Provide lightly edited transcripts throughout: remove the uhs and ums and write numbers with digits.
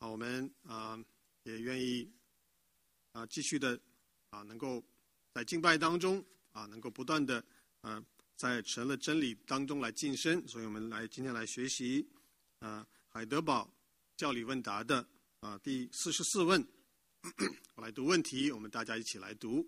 我们也愿意继续的能够在敬拜当中能够不断的在神的真理当中来晋升。所以我们今天来学习海德堡教理问答的第44问。我来读问题，我们大家一起来读。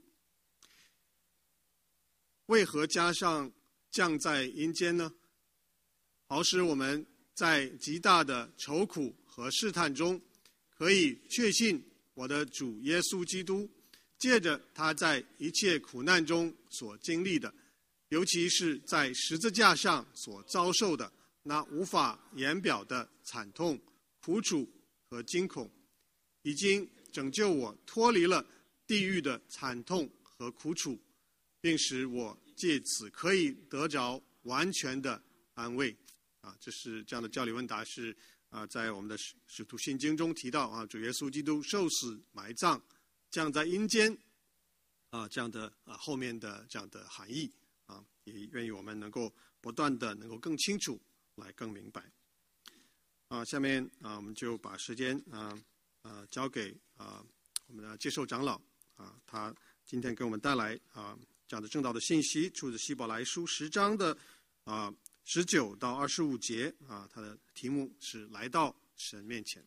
为何加上降在阴间呢？好使我们在极大的愁苦和试探中，可以确信我的主耶稣基督借着他在一切苦难中所经历的，尤其是在十字架上所遭受的那无法言表的惨痛、苦楚和惊恐，已经拯救我脱离了地狱的惨痛和苦楚，并使我借此可以得着完全的安慰。这是这样的教理问答是在我们的使徒信经中提到主耶稣基督受死埋葬降在阴间这样的后面的这样的含义也愿意我们能够不断的能够更清楚来更明白下面我们就把时间交给我们的接受长老他今天给我们带来这样的正道的信息，出自希伯来书10章的19到25节他的题目是来到神面前。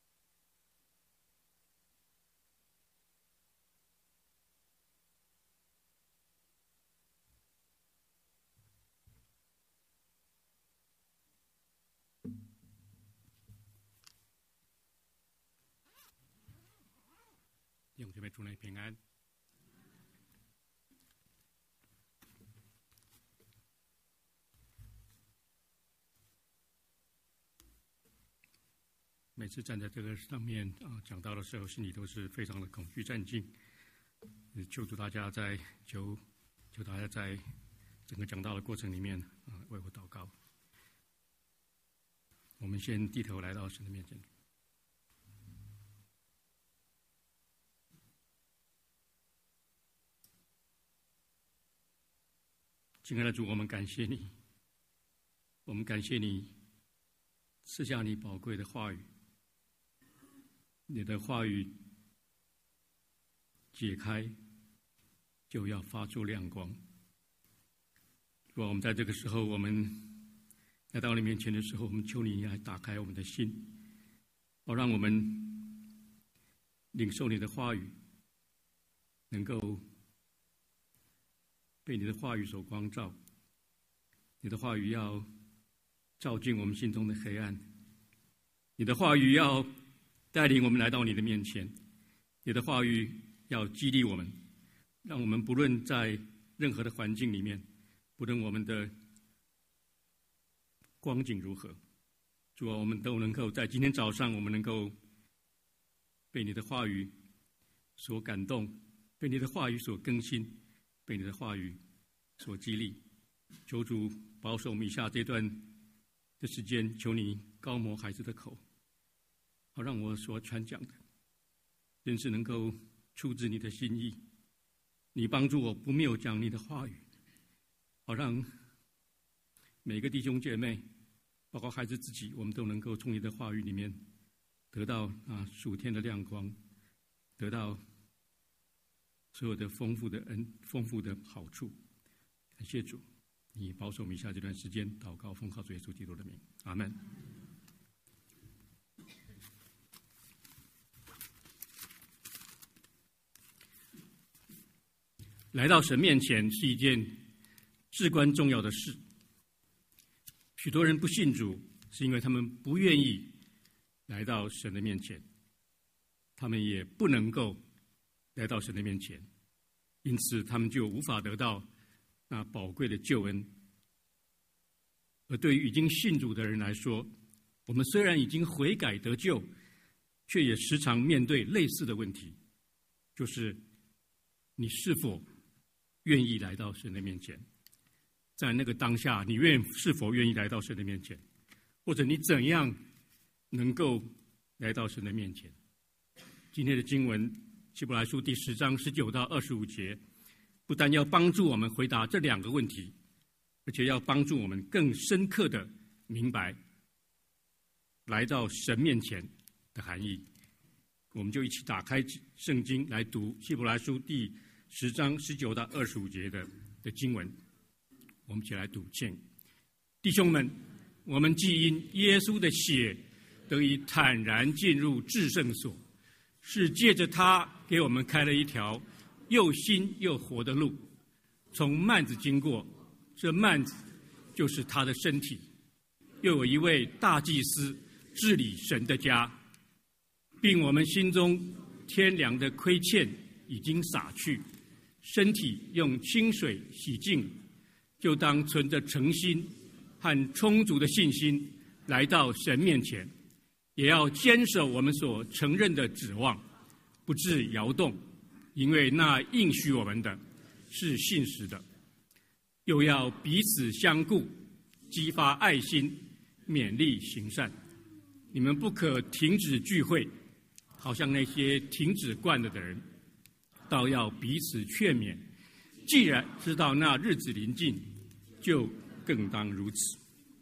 弟兄姐妹，主内平安。每次站在这个上面讲道的时候，心里都是非常的恐惧战兢。求主大家求大家在整个讲道的过程里面为我祷告。我们先低头来到神的面前。亲爱的主，我们感谢你，我们感谢你赐下你宝贵的话语。你的话语解开，就要发出亮光。如果我们在这个时候，我们来到你面前的时候，我们求你来打开我们的心，让我们领受你的话语，能够被你的话语所光照。你的话语要照进我们心中的黑暗，你的话语要带领我们来到你的面前，你的话语要激励我们，让我们不论在任何的环境里面，不论我们的光景如何，主啊，我们都能够在今天早上，我们能够被你的话语所感动，被你的话语所更新，被你的话语所激励。求主保守我们以下这段的时间，求你高摩孩子的口，好让我所传讲的真是能够出自你的心意。你帮助我不谬讲你的话语，好让每个弟兄姐妹，包括孩子自己，我们都能够从你的话语里面得到属天的亮光，得到所有的丰富的好处。感谢主，你保守我们以下这段时间，祷告奉靠主耶稣基督的名，阿们。来到神面前是一件至关重要的事。许多人不信主，是因为他们不愿意来到神的面前，他们也不能够来到神的面前，因此他们就无法得到那宝贵的救恩。而对于已经信主的人来说，我们虽然已经悔改得救，却也时常面对类似的问题，就是你是否愿意来到神的面前？在那个当下，你是否愿意来到神的面前？或者你怎样能够来到神的面前？今天的经文希伯来书第10章19到25节，不但要帮助我们回答这2个问题，而且要帮助我们更深刻的明白来到神面前的含义。我们就一起打开圣经来读希伯来书第10章19到25节的经文。我们一起来读经。弟兄们，我们既因耶稣的血得以坦然进入至圣所，是借着他给我们开了一条又新又活的路，从幔子经过，这幔子就是他的身体。又有一位大祭司治理神的家，并我们心中天良的亏欠已经洒去，身体用清水洗净，就当存着诚心和充足的信心来到神面前，也要坚守我们所承认的指望，不致摇动，因为那应许我们的是信实的。又要彼此相顾，激发爱心，勉励行善。你们不可停止聚会，好像那些停止惯了的人，倒要彼此劝勉。既然知道那日子临近，就更当如此。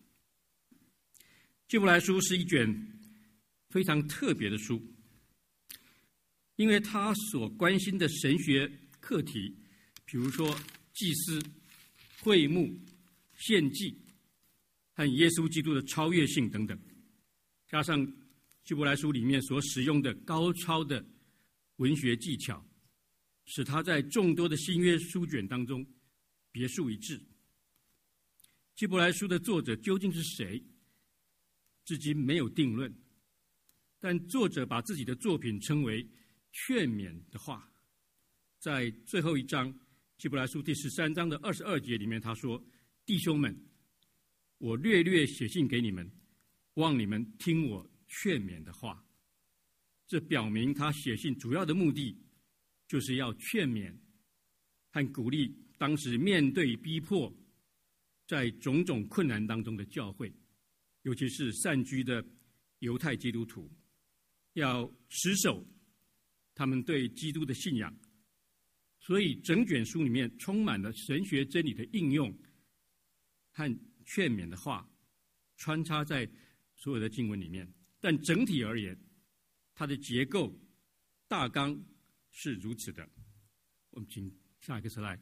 希伯来书是一卷非常特别的书，因为他所关心的神学课题，比如说祭司、会幕、献祭和耶稣基督的超越性等等，加上希伯来书里面所使用的高超的文学技巧，使他在众多的新约书卷当中别树一帜。希伯来书的作者究竟是谁，至今没有定论，但作者把自己的作品称为劝勉的话。在最后一章希伯来书第13章的22节里面，他说：弟兄们，我略略写信给你们，望你们听我劝勉的话。这表明他写信主要的目的，就是要劝勉和鼓励当时面对逼迫，在种种困难当中的教会，尤其是散居的犹太基督徒，要持守他们对基督的信仰。所以整卷书里面充满了神学真理的应用和劝勉的话，穿插在所有的经文里面。但整体而言，它的结构大纲是如此的。我们请下一个slide。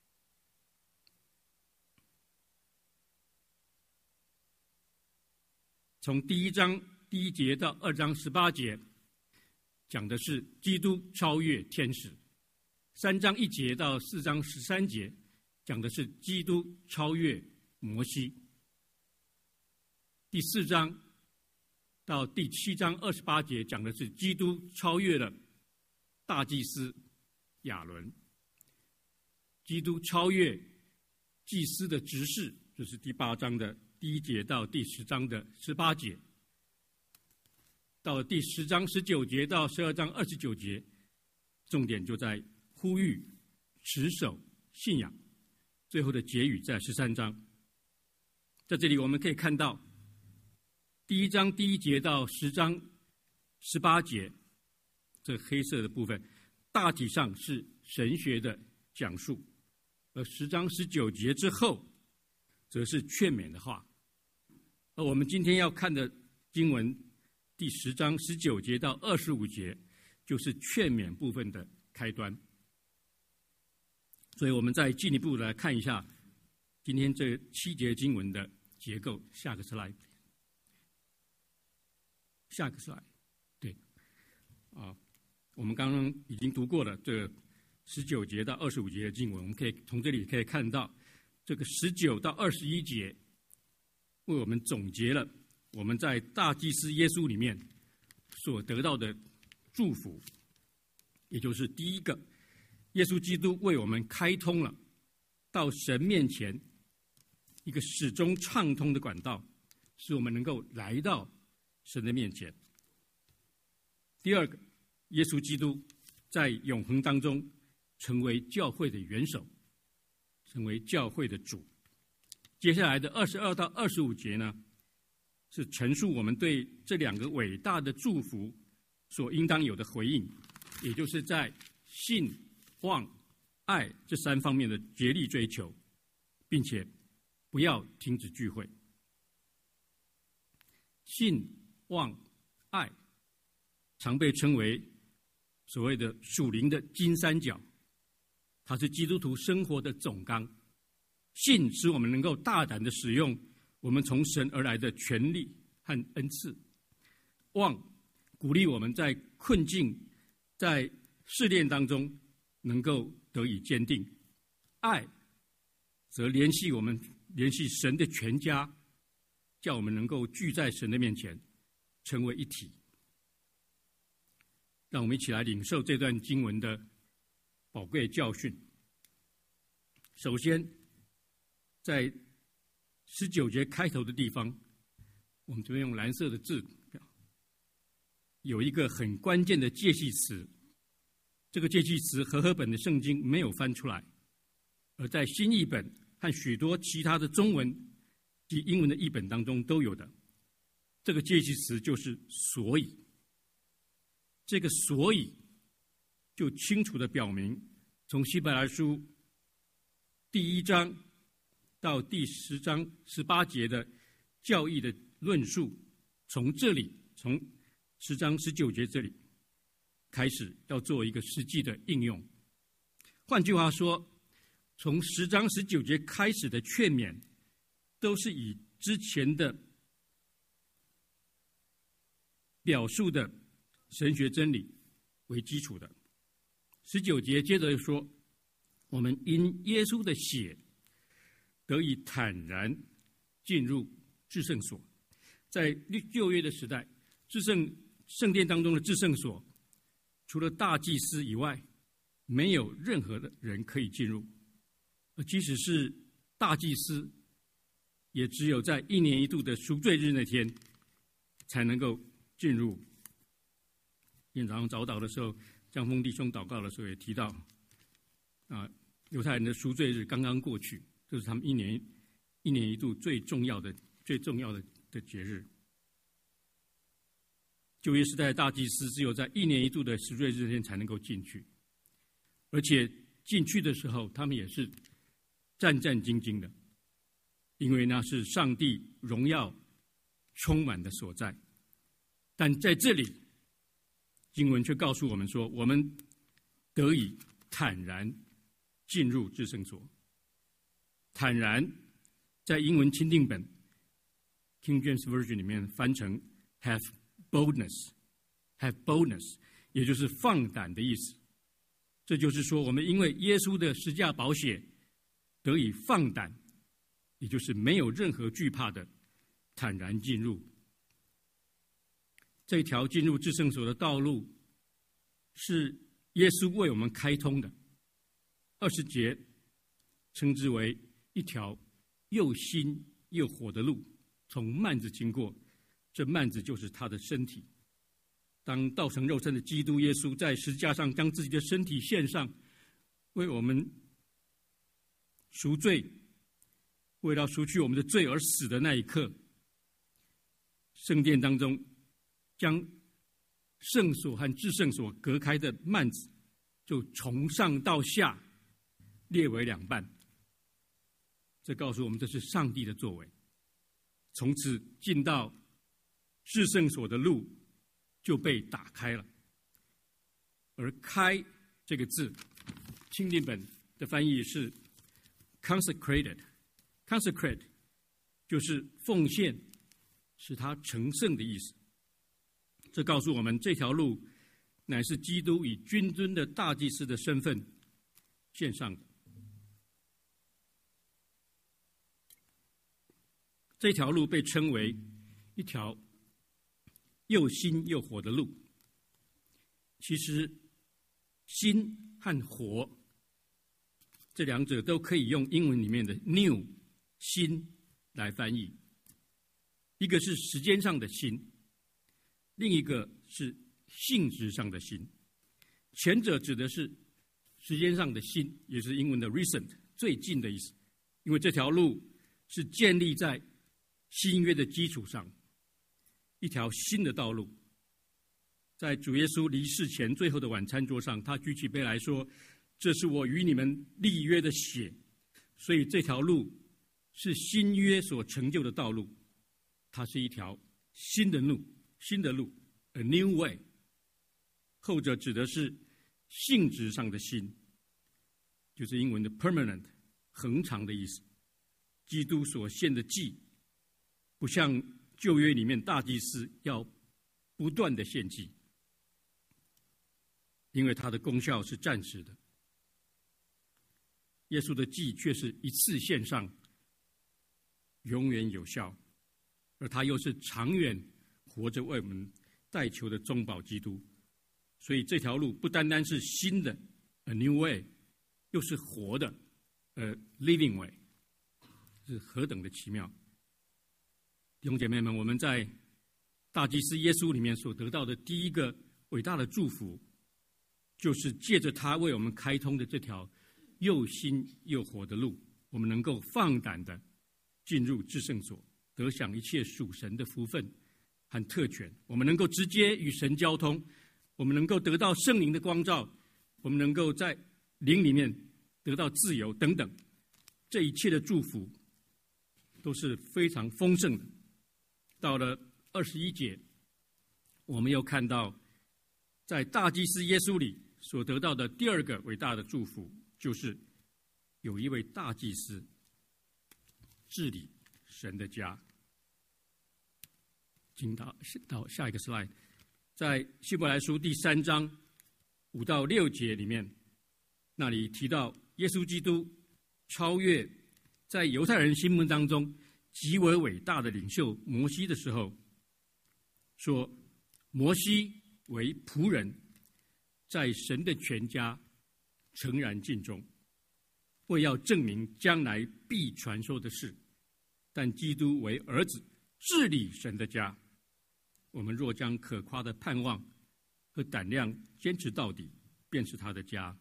从第1章第1节到2章18节，讲的是基督超越天使；3章1节到4章13节，讲的是基督超越摩西；第4章到第7章28节，讲的是基督超越了大祭司亚伦；基督超越祭司的执事，就是第8章的第1节到第10章的18节，到了第10章19节到12章29节，重点就在呼吁持守信仰。最后的结语在13章。在这里我们可以看到，第1章第1节到10章18节，这黑色的部分大体上是神学的讲述，而10章19节之后则是劝勉的话。而我们今天要看的经文第10章19节到25节，就是劝勉部分的开端。所以我们再进一步来看一下今天这7节经文的结构。下个 slide， 下个 slide， 对，我们刚刚已经读过了这19节到25节的经文，我们可以从这里可以看到，这个19到21节为我们总结了我们在大祭司耶稣里面所得到的祝福，也就是第一个，耶稣基督为我们开通了到神面前一个始终畅通的管道，使我们能够来到神的面前。第二个，耶稣基督在永恒当中成为教会的元首，成为教会的主。接下来的22到25节呢，是陈述我们对这2个伟大的祝福所应当有的回应，也就是在信、望、爱这3方面的竭力追求，并且不要停止聚会。信、望、爱常被称为所谓的属灵的金三角，它是基督徒生活的总纲。信使我们能够大胆的使用我们从神而来的权利和恩赐，望鼓励我们在困境、在试炼当中能够得以坚定。爱则联系神的全家，叫我们能够聚在神的面前，成为一体。让我们一起来领受这段经文的宝贵教训。首先，在19节开头的地方，我们这边用蓝色的字，有一个很关键的介系词。这个介系词和合本的圣经没有翻出来，而在新译本和许多其他的中文及英文的译本当中都有的。这个介系词就是所以。这个所以就清楚地表明，从希伯来书第1章到第10章18节的教义的论述，从这里，从10章19节这里开始，要做一个实际的应用。换句话说，从10章19节开始的劝勉，都是以之前的表述的神学真理为基础的。19节接着说，我们因耶稣的血得以坦然进入至圣所。在旧约的时代，圣殿当中的至圣所，除了大祭司以外，没有任何的人可以进入。即使是大祭司，也只有在1年1度的赎罪日那天才能够进入。今天早上早祷的时候，江峰弟兄祷告的时候也提到，犹太人的赎罪日刚刚过去，这是他们一年一度最重要的节日。旧约时代的大祭司只有在1年1度的赎罪日那天才能够进去，而且进去的时候，他们也是战战兢兢的，因为那是上帝荣耀充满的所在。但在这里，经文却告诉我们说，我们得以坦然进入至圣所。坦然在英文钦定本 King James Version 里面翻成 have boldness， 也就是放胆的意思。这就是说，我们因为耶稣的十架宝血得以放胆，也就是没有任何惧怕的坦然进入。这条进入至圣所的道路是耶稣为我们开通的。20节称之为一条又新又活的路，从幔子经过，这幔子就是他的身体。当道成肉身的基督耶稣在十字架上将自己的身体献上，为我们赎罪，为了赎去我们的罪而死的那一刻，圣殿当中将圣所和至圣所隔开的幔子就从上到下裂为2半。这告诉我们，这是上帝的作为。从此进到至圣所的路就被打开了。而开这个字，钦定本的翻译是 consecrate 就是奉献，使它成圣的意思。这告诉我们，这条路乃是基督以君尊的大祭司的身份献上的。这条路被称为一条又新又活的路。其实新和活这两者都可以用英文里面的 new 新来翻译，一个是时间上的新，另一个是性质上的新。前者指的是时间上的新，也是英文的 recent 最近的意思，因为这条路是建立在新约的基础上，一条新的道路。在主耶稣离世前最后的晚餐桌上，他举起杯来说，这是我与你们立约的血。所以这条路是新约所成就的道路，它是一条新的路 ，a new way。 后者指的是性质上的新，就是英文的 permanent， 恒长的意思。基督所献的祭，不像旧约里面大祭司要不断的献祭，因为它的功效是暂时的。耶稣的祭却是一次献上，永远有效，而他又是长远活着为我们代求的中保基督。所以这条路不单单是新的 a new way， 又是活的 a living way， 是何等的奇妙。弟兄姐妹们，我们在大祭司耶稣里面所得到的第一个伟大的祝福，就是借着他为我们开通的这条又新又活的路，我们能够放胆的进入至圣所，得享一切属神的福分和特权。我们能够直接与神交通，我们能够得到圣灵的光照，我们能够在灵里面得到自由等等，这一切的祝福都是非常丰盛的。到了21节，我们又看到在大祭司耶稣里所得到的第二个伟大的祝福，就是有一位大祭司治理神的家。请到下一个 slide， 在希伯来书第3章5到6节里面，那里提到耶稣基督超越在犹太人心目当中极为伟大的领袖摩西的时候，说摩西为仆人，在神的全家诚然尽忠，为要证明将来必传说的事。但基督为儿子，治理神的家。我们若将可夸的盼望和胆量坚持到底，便是他的家。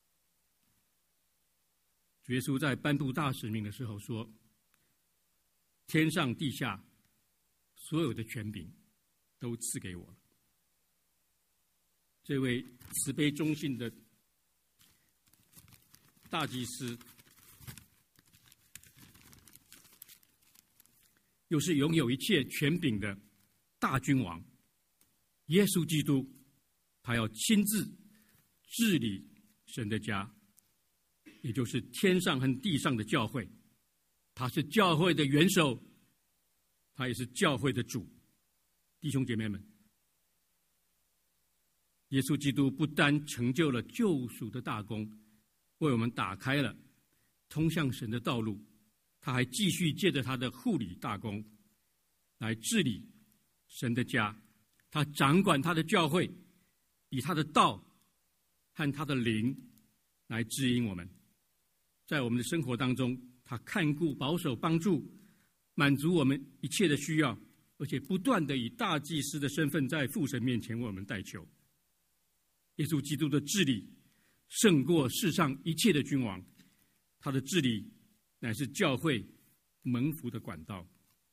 主耶稣在颁布大使命的时候说，天上地下所有的权柄都赐给我了。这位慈悲忠信的大祭司，又是拥有一切权柄的大君王耶稣基督，他要亲自治理神的家，也就是天上和地上的教会。他是教会的元首，他也是教会的主。弟兄姐妹们，耶稣基督不单成就了救赎的大功，为我们打开了通向神的道路，他还继续借着他的护理大功来治理神的家。他掌管他的教会，以他的道和他的灵来指引我们。在我们的生活当中，他看顾、保守、帮助，满足我们一切的需要，而且不断的以大祭司的身份在父神面前为我们代求。耶稣基督的治理胜过世上一切的君王，他的治理乃是教会蒙福的管道。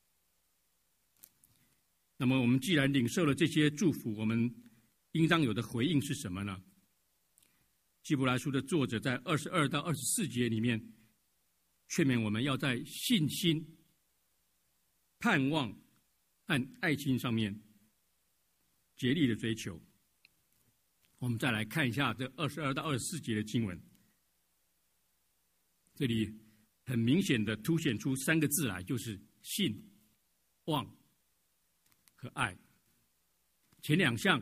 那么我们既然领受了这些祝福，我们应当有的回应是什么呢？希伯来书的作者在22到24节里面劝勉我们要在信心、盼望和爱心上面竭力的追求。我们再来看一下这22到24节的经文，这里很明显的凸显出3个字来，就是信、望和爱。前2项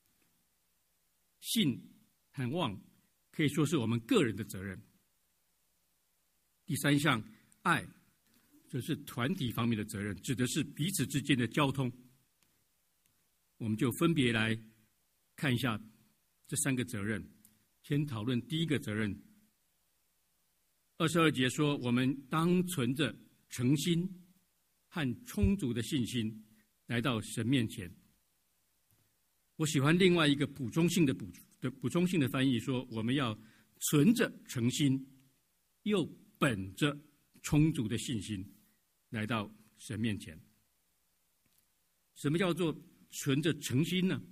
信和望可以说是我们个人的责任，第3项爱则是团体方面的责任，指的是彼此之间的交通。我们就分别来看一下这3个责任。先讨论第一个责任。22节说，我们当存着诚心和充足的信心来到神面前。我喜欢另外一个补充性的翻译说，我们要存着诚心，又本着充足的信心来到神面前。什么叫做存着诚心呢？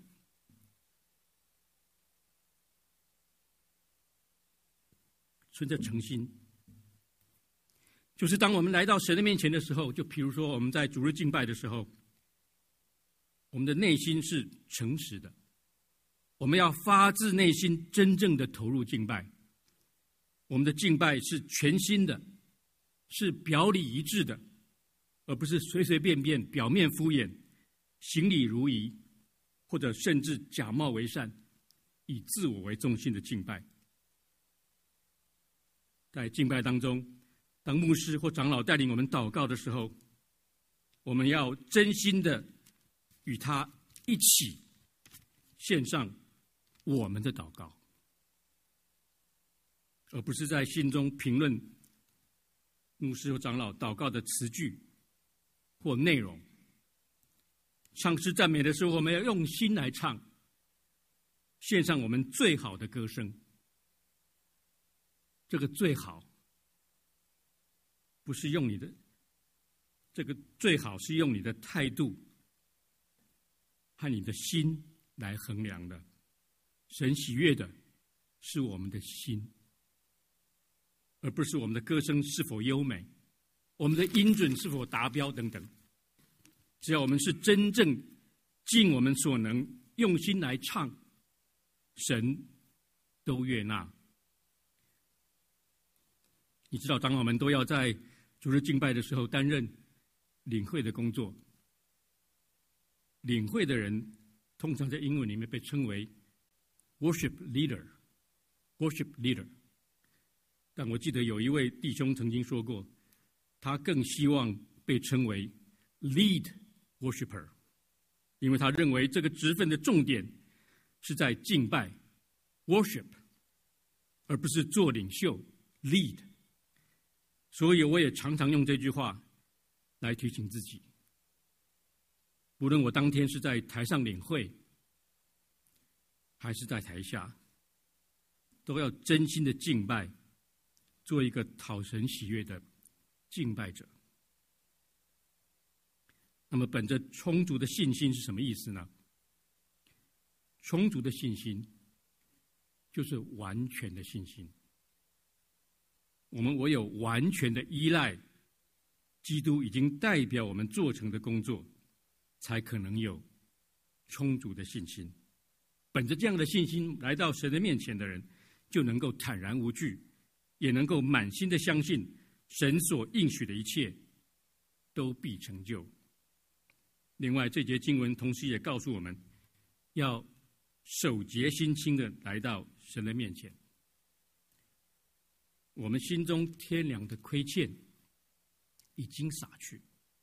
存着诚心，就是当我们来到神的面前的时候，就比如说我们在主日敬拜的时候，我们的内心是诚实的， 我们要发自内心真正的投入敬拜。我们的敬拜是全心的，是表里一致的，而不是随随便便、表面敷衍、行礼如仪，或者甚至假冒为善，以自我为中心的敬拜。在敬拜当中，当牧师或长老带领我们祷告的时候，我们要真心的与他一起献上我们的祷告，而不是在心中评论牧师或长老祷告的词句或内容。唱诗赞美的时候，我们要用心来唱，献上我们最好的歌声。这个最好不是用你的，这个最好是用你的态度和你的心来衡量的。神喜悦的是我们的心，而不是我们的歌声是否优美，我们的音准是否达标等等。只要我们是真正尽我们所能用心来唱，神都悦纳。你知道长老们都要在主日敬拜的时候担任领会的工作。领会的人通常在英文里面被称为 worship leader。worship leader。但我记得有一位弟兄曾经说过，他更希望被称为 lead worshiper， 因为他认为这个职分的重点是在敬拜 worship， 而不是做领袖 lead。所以我也常常用这句话来提醒自己，无论我当天是在台上领会，还是在台下，都要真心的敬拜，做一个讨神喜悦的敬拜者。那么本着充足的信心是什么意思呢？充足的信心就是完全的信心。我们唯有完全的依赖基督已经代表我们做成的工作，才可能有充足的信心。本着这样的信心来到神的面前的人，就能够坦然无惧，也能够满心的相信神所应许的一切都必成就。另外，这节经文同时也告诉我们，要守节心清的来到神的面前。我们心中天良的亏欠已经洒去。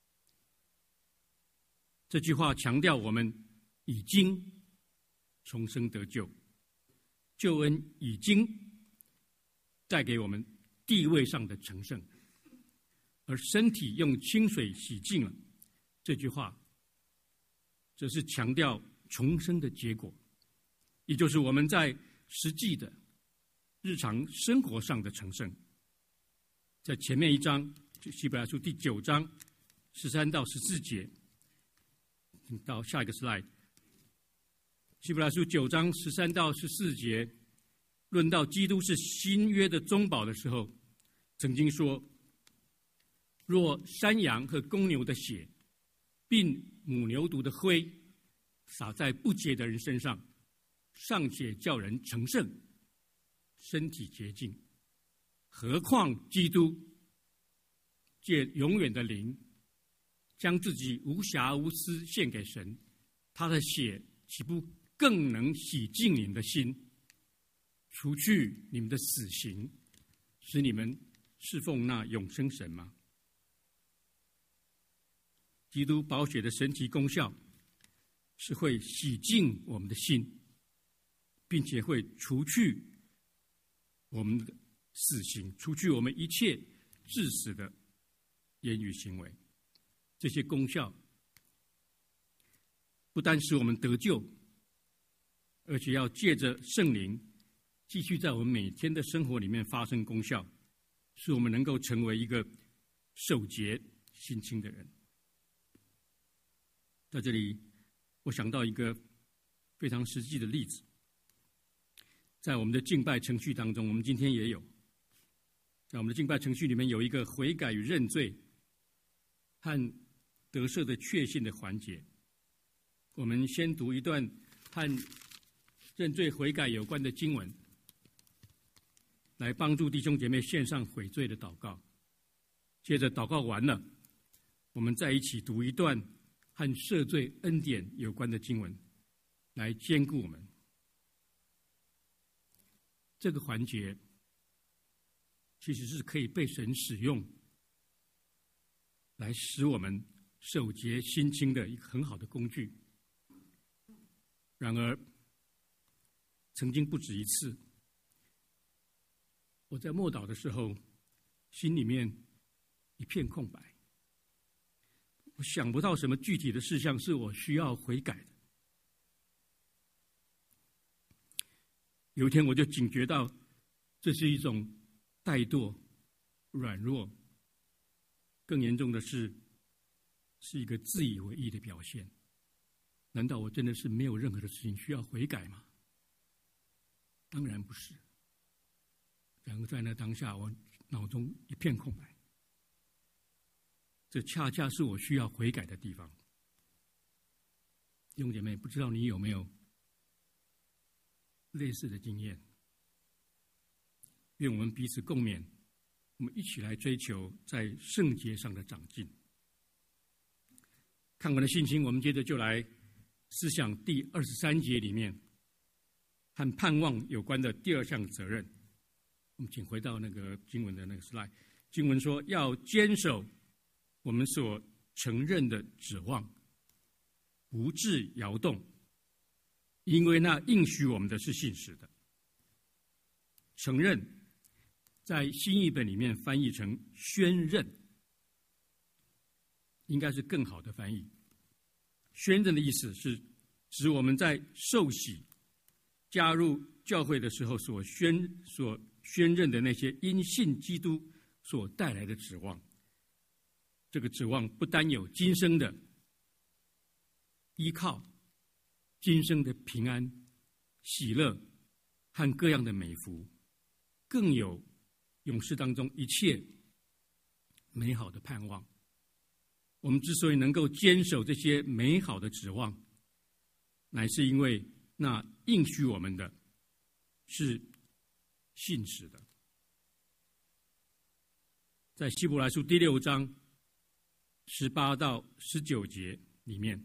这句话强调我们已经重生得救，救恩已经带给我们地位上的成圣，而身体用清水洗净了。这句话则是强调重生的结果，也就是我们在实际的日常生活上的成圣。在前面一章，希伯来书第9章13到14节，到下一个 slide。希伯来书9章13到14节，论到基督是新约的中保的时候，曾经说：若山羊和公牛的血，并母牛犊的灰，洒在不洁的人身上，尚且叫人成圣，身体洁净，何况基督借永远的灵，将自己无瑕无私献给神，他的血岂不更能洗净你们的心，除去你们的死刑，使你们侍奉那永生神吗？基督宝血的神奇功效是会洗净我们的心，并且会除去我们的死刑，除去我们一切致死的言语行为。这些功效不单使我们得救，而且要借着圣灵继续在我们每天的生活里面发生功效，使我们能够成为一个守节心清的人。在这里我想到一个非常实际的例子，在我们的敬拜程序当中，我们今天也有，在我们的敬拜程序里面有一个悔改与认罪和得赦的确信的环节。我们先读一段和认罪悔改有关的经文，来帮助弟兄姐妹献上悔罪的祷告。接着祷告完了，我们再一起读一段和赦罪恩典有关的经文，来兼顾我们。这个环节其实是可以被神使用，来使我们守节心清的一个很好的工具。然而，曾经不止一次，我在默祷的时候，心里面一片空白，我想不到什么具体的事项是我需要悔改的。有一天我就警觉到，这是一种怠惰、软弱，更严重的是一个自以为意的表现。难道我真的是没有任何的事情需要悔改吗？当然不是。然而在那当下，我脑中一片空白，这恰恰是我需要悔改的地方。弟兄姐妹，不知道你有没有类似的经验？愿我们彼此共勉，我们一起来追求在圣洁上的长进。看完了信心，我们接着就来思想第23节里面和盼望有关的第二项责任。我们请回到那个经文的那个 slide。 经文说要坚守我们所承认的指望，不致摇动，因为那应许我们的是信实的。承认在新译本里面翻译成宣认，应该是更好的翻译。宣认的意思是指我们在受洗加入教会的时候所宣认的那些因信基督所带来的指望。这个指望不单有今生的依靠，今生的平安、喜乐和各样的美福，更有永世当中一切美好的盼望。我们之所以能够坚守这些美好的指望，乃是因为那应许我们的是信实的。在希伯来书第6章18到19节里面，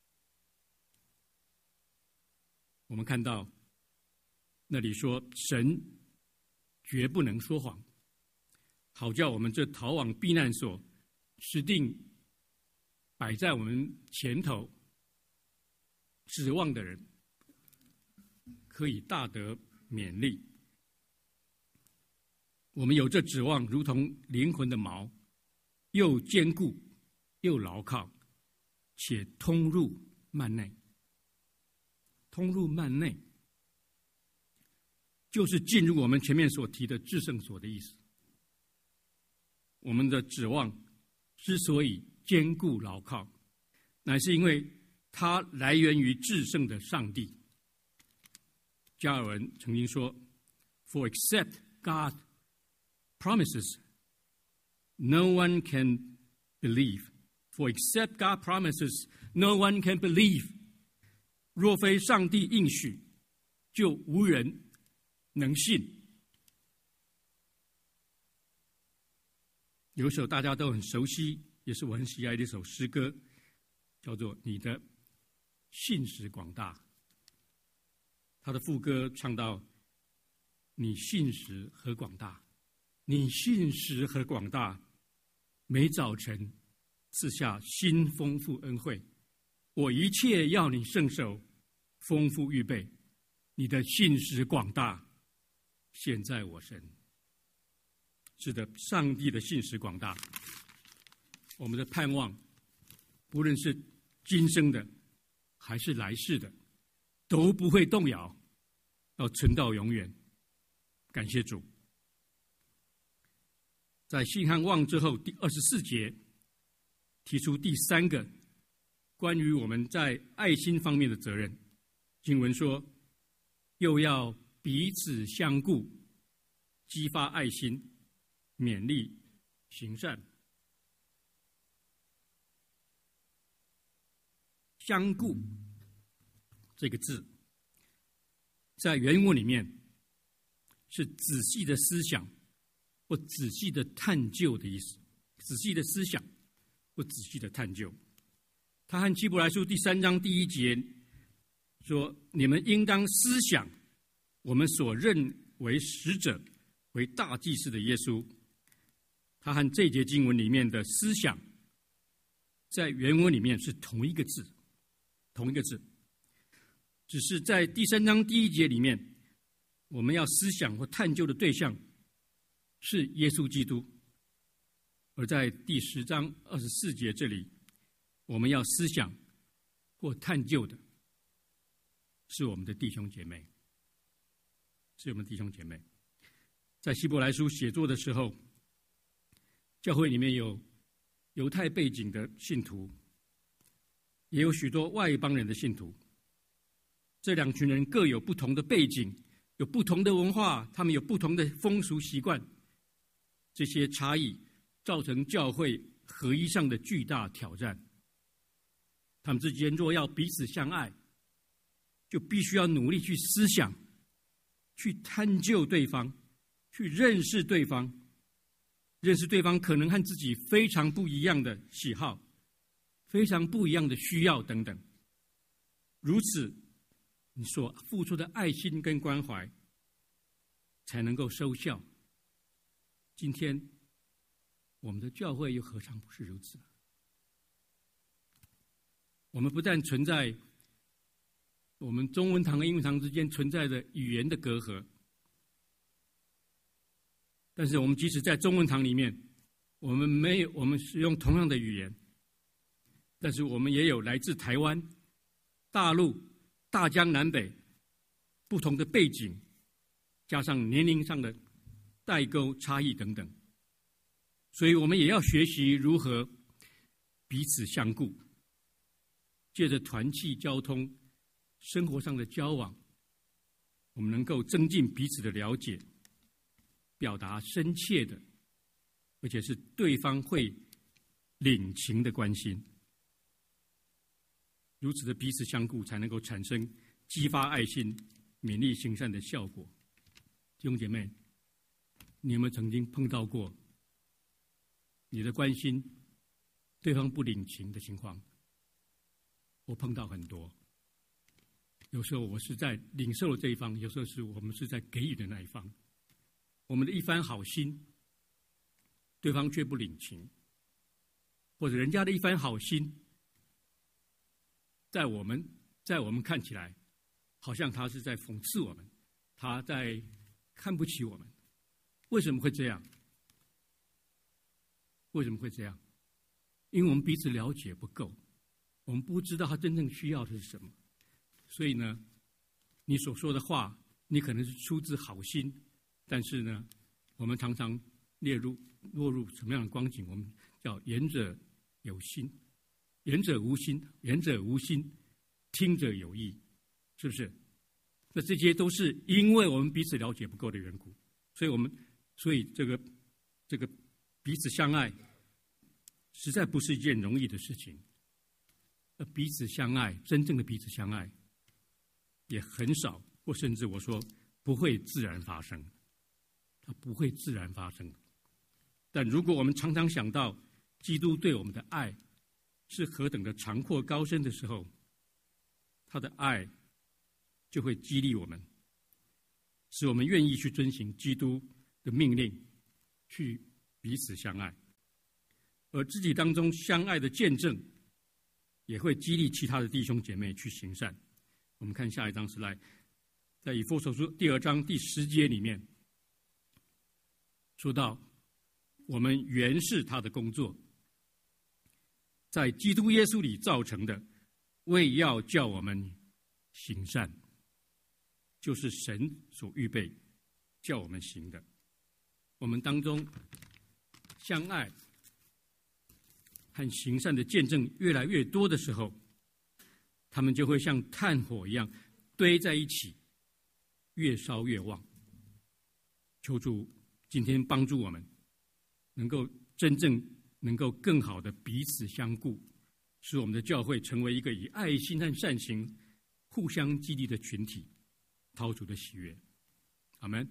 我们看到那里说，神绝不能说谎，好叫我们这逃往避难所持定摆在我们前头指望的人，可以大得勉励。我们有这指望，如同灵魂的锚，又坚固又牢靠，且通入幔内。通入幔内，就是进入我们前面所提的至圣所的意思。我们的指望之所以坚固牢靠，乃是因为它来源于至圣的上帝。加尔文曾经说 For except God promises, no one can believe. For except God promises, no one can believe. 若非上帝应许，就无人能信。有一首大家都很熟悉，也是我很喜爱的一首诗歌，叫做《你的信实广大》。他的副歌唱到：你信实何广大，你信实何广大，每早晨赐下新丰富恩惠，我一切要你圣手丰富预备，你的信实广大现在我身。是的，上帝的信实广大，我们的盼望不论是今生的还是来世的，都不会动摇，要存到永远。感谢主。在信和望之后，第24节提出第3个关于我们在爱心方面的责任。经文说，又要彼此相顾，激发爱心，勉励行善。相顾这个字在原文里面是仔细的思想或仔细的探究的意思，仔细的思想或仔细的探究。他和希伯来书第3章第1节说：“你们应当思想我们所认为使者为大祭司的耶稣。”他和这节经文里面的思想，在原文里面是同一个字，只是在第3章第1节里面，我们要思想或探究的对象是耶稣基督，而在第10章24节这里，我们要思想或探究的是我们的弟兄姐妹，在希伯来书写作的时候，教会里面有犹太背景的信徒，也有许多外邦人的信徒。这两群人各有不同的背景，有不同的文化，他们有不同的风俗习惯。这些差异造成教会合一上的巨大挑战。他们之间若要彼此相爱，就必须要努力去思想，去探究对方，去认识对方。认识对方可能和自己非常不一样的喜好，非常不一样的需要等等。如此，你所付出的爱心跟关怀才能够收效。今天我们的教会又何尝不是如此？我们不但存在我们中文堂和英文堂之间存在着语言的隔阂，但是我们即使在中文堂里面，我们使用同样的语言，但是我们也有来自台湾、大陆、大江南北不同的背景，加上年龄上的代沟差异等等，所以我们也要学习如何彼此相顾，借着团契交通、生活上的交往，我们能够增进彼此的了解，表达深切的，而且是对方会领情的关心。如此的彼此相顾，才能够产生激发爱心、勉励行善的效果。弟兄姐妹，你有没有曾经碰到过你的关心对方不领情的情况？我碰到很多。有时候我是在领受的这一方，有时候是我们是在给予的那一方。我们的一番好心，对方却不领情，或者人家的一番好心，在我们看起来，好像他是在讽刺我们，他在看不起我们。为什么会这样？为什么会这样？因为我们彼此了解不够，我们不知道他真正需要的是什么。所以呢，你所说的话，你可能是出自好心，但是呢，我们常常落入什么样的光景？我们叫言者有心，言者无心，言者无心，听者有意，是不是？那这些都是因为我们彼此了解不够的缘故，所以这个彼此相爱，实在不是一件容易的事情。彼此相爱，真正的彼此相爱，也很少，或甚至我说不会自然发生，它不会自然发生。但如果我们常常想到基督对我们的爱是何等的长阔高深的时候，他的爱就会激励我们，使我们愿意去遵行基督的命令，去彼此相爱。而自己当中相爱的见证，也会激励其他的弟兄姐妹去行善。我们看下一张slide，在以弗所书第2章第10节里面说到，我们原是他的工作，在基督耶稣里造成的，为要叫我们行善，就是神所预备叫我们行的。我们当中相爱和行善的见证越来越多的时候，他们就会像炭火一样堆在一起，越烧越旺。求主今天帮助我们，能够真正能够更好的彼此相顾，使我们的教会成为一个以爱心和善行互相激励的群体， 讨主的喜悦。阿们。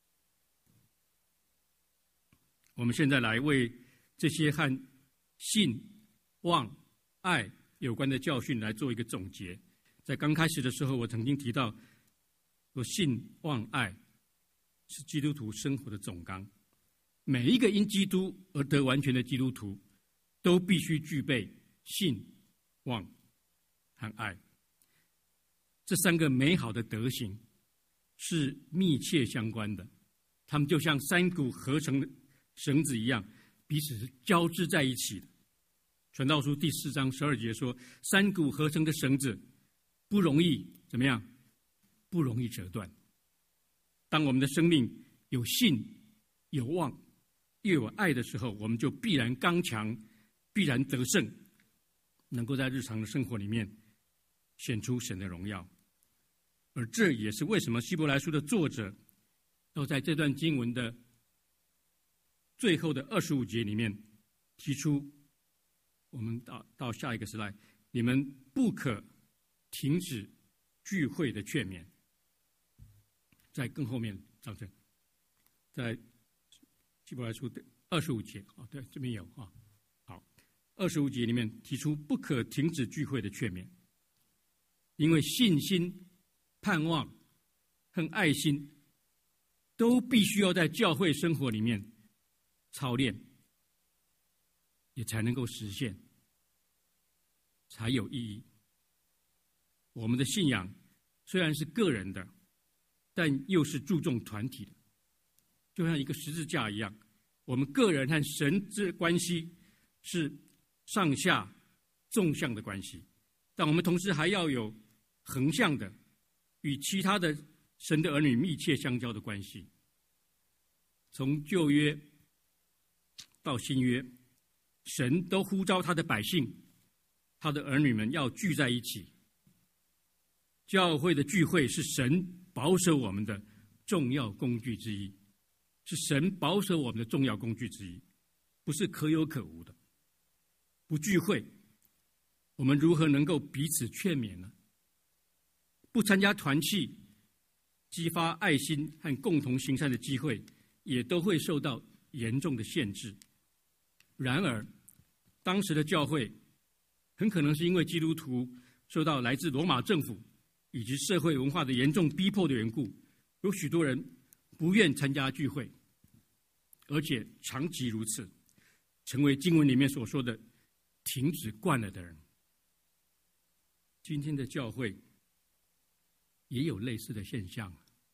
我们现在来为这些和信、望、爱有关的教训来做一个总结。在刚开始的时候，我曾经提到说，信、望、爱是基督徒生活的总纲。每一个因基督而得完全的基督徒，都必须具备信、望和爱。这三个美好的德行是密切相关的，它们就像三股合成的绳子一样，彼此是交织在一起的。传道书第4章12节说，三股合成的绳子不容易怎么样？不容易折断。当我们的生命有信、有望又有爱的时候，我们就必然刚强，必然得胜，能够在日常的生活里面显出神的荣耀。而这也是为什么希伯来书的作者要在这段经文的最后的25节里面提出，我们到下一个slide，你们不可停止聚会的劝勉。在更后面，张正，在希伯来书的25节啊，对，这边有啊。好，25节里面提出不可停止聚会的劝勉，因为信心、盼望和爱心都必须要在教会生活里面操练，也才能够实现，才有意义。我们的信仰虽然是个人的，但又是注重团体的，就像一个十字架一样，我们个人和神之关系是上下纵向的关系，但我们同时还要有横向的，与其他的神的儿女密切相交的关系。从旧约到新约，神都呼召他的百姓，他的儿女们要聚在一起。教会的聚会是神保守我们的重要工具之一，是神保守我们的重要工具之一，不是可有可无的。不聚会，我们如何能够彼此劝勉呢？不参加团契，激发爱心和共同行善的机会，也都会受到严重的限制。然而，当时的教会很可能是因为基督徒受到来自罗马政府以及社会文化的严重逼迫的缘故，有许多人不愿参加聚会，而且长期如此，成为经文里面所说的停止惯了的人。今天的教会也有类似的现象。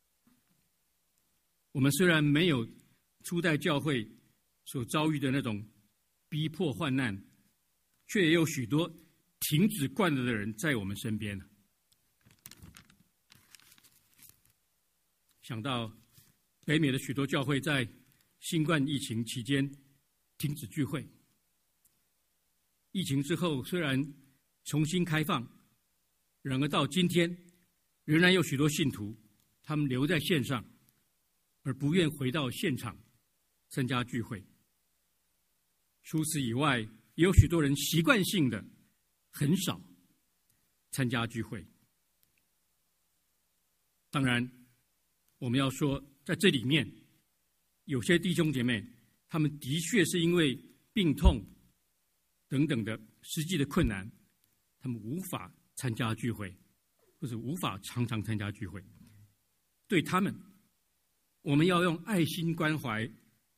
我们虽然没有初代教会所遭遇的那种逼迫患难，却也有许多停止惯了的人在我们身边。想到北美的许多教会在新冠疫情期间停止聚会，疫情之后虽然重新开放，然而到今天仍然有许多信徒他们留在线上，而不愿回到现场参加聚会。除此以外，也有许多人习惯性的很少参加聚会。当然我们要说，在这里面有些弟兄姐妹他们的确是因为病痛等等的实际的困难，他们无法参加聚会，或者无法常常参加聚会。对他们，我们要用爱心关怀，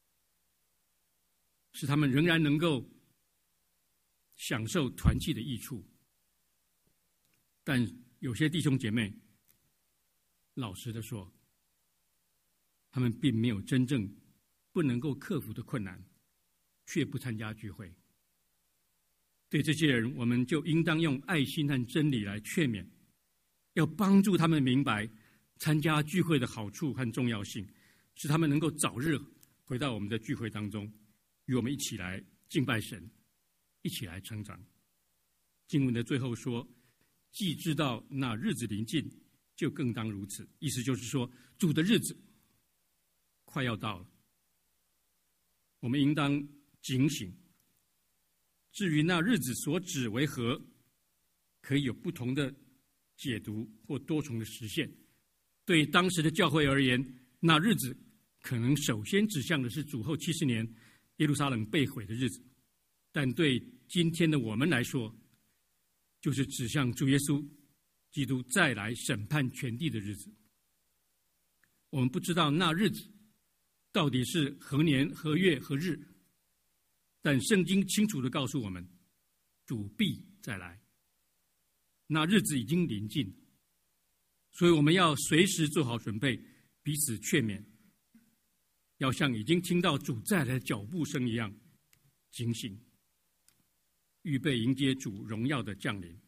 使他们仍然能够享受团契的益处。但有些弟兄姐妹，老实的说，他们并没有真正不能够克服的困难，却不参加聚会。对这些人，我们就应当用爱心和真理来劝勉，要帮助他们明白参加聚会的好处和重要性，使他们能够早日回到我们的聚会当中，与我们一起来敬拜神，一起来成长。经文的最后说，既知道那日子临近，就更当如此。意思就是说，主的日子快要到了，我们应当警醒。至于那日子所指为何，可以有不同的解读或多重的实现。 对当时的教会而言，那日子可能首先指向的是主后70年耶路撒冷被毁的日子，但对今天的我们来说，就是指向主耶稣基督再来审判全地的日子。我们不知道那日子到底是何年何月何日，但圣经清楚地告诉我们，主必再来，那日子已经临近，所以我们要随时做好准备，彼此劝勉，要像已经听到主再来的脚步声一样警醒，预备迎接主荣耀的降临。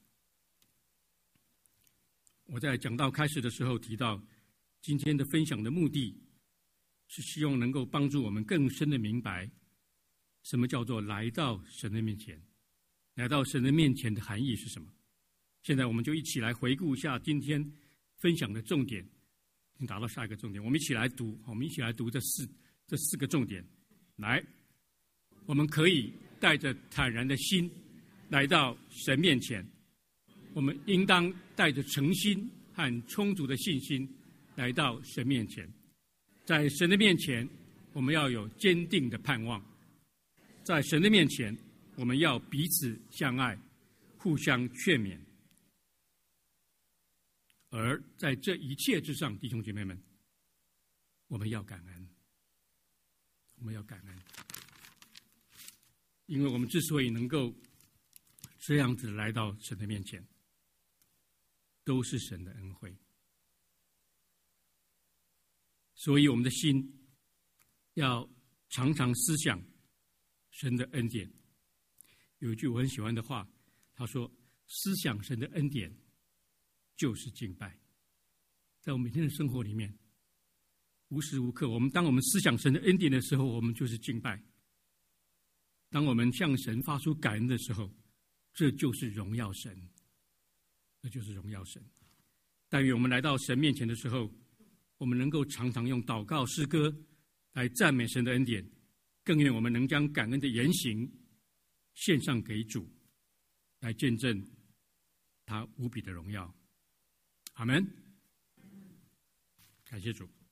我在讲道开始的时候提到，今天的分享的目的是希望能够帮助我们更深的明白什么叫做来到神的面前，来到神的面前的含义是什么。现在我们就一起来回顾一下今天分享的重点，已经达到下一个重点，我们一起来读这四个重点。来，我们可以带着坦然的心来到神面前，我们应当带着诚心和充足的信心来到神面前。在神的面前，我们要有坚定的盼望。在神的面前，我们要彼此相爱，互相劝勉。而在这一切之上，弟兄姐妹们，我们要感恩。我们要感恩，因为我们之所以能够这样子来到神的面前，都是神的恩惠。所以我们的心要常常思想神的恩典。有一句我很喜欢的话，他说：思想神的恩典就是敬拜。在我们每天的生活里面，无时无刻，当我们思想神的恩典的时候，我们就是敬拜。当我们向神发出感恩的时候，这就是荣耀神，这就是荣耀神。但愿我们来到神面前的时候，我们能够常常用祷告诗歌来赞美神的恩典，更愿我们能将感恩的言行献上给主，来见证他无比的荣耀。阿们。感谢主。